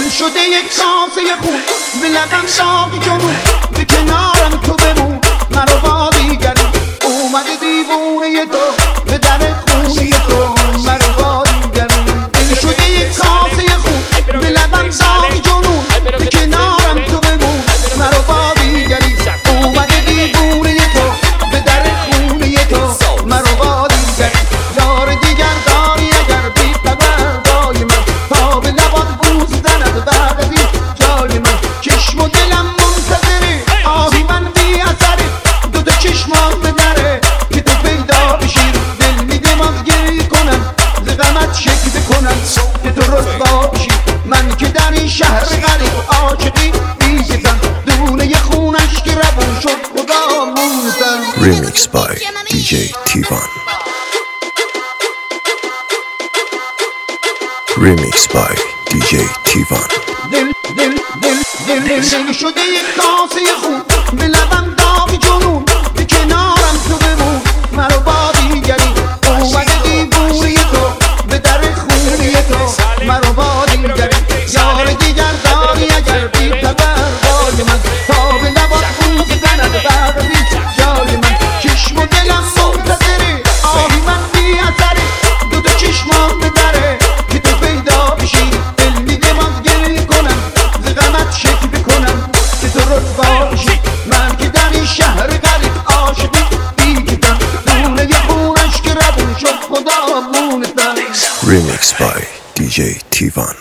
دل شده یک کاسه خون به لبم داغی جنون به کنارم تو بمون مرا با دیگری اومده دیوونه تو به در خونه تو مرا با دیگری دل شده یک کاسه خون به لبم داغی جنون به کنارم تو بمون مرا با دیگری اومده دیوونه تو به در خونه تو مرا با دیگری یار دیگر داری اگر بی پروردای من تا به لبات بوس زند بعد از این جای من چشم و دلم منتظره آهی من بی اثره دو تا چشمام به دره که تو پیدا بشی دل میده من گریه کنم ز غمت شکوه کنم که تو رسوا بشی من که در این شهر غریب عاشقی میگذم دونه خونش که روون شد خدا مونزم. Remix by DJ T1. Remix by DJ T1. دل شده یک کاسه خون به لبم داغی جنون به کنارم تو بمون مرا با دیگری اومده دیوونه تو به در خونه تو مرا با دیگری یار دیگر داری اگر بی پروردای من تا به لبات بوس زند بعد از این جای من چشم و دلم منتظره آهی من بی اثره دو تا چشمام به دره که تو پیدا بشی دل میده من گریه کنم ز غمت شکوه کنم که تو رسوا بشی من که در این شهر غریب عاشقی بیگیدم دونه خونش که روون شد خدا مونتم. Remix by DJ T1.